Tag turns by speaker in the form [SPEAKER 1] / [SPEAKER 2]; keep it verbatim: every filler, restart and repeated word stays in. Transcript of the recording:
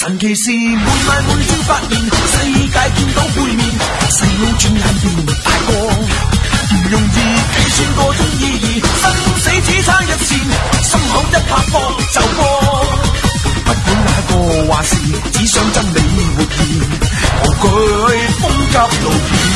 [SPEAKER 1] 神奇是每晚每朝發現，世界見到背面，細佬轉眼變大個，唔容易計算個中意義，生死只差一線，心口一拍放就過。不管哪個話事，只想真理活現，無懼風急路變。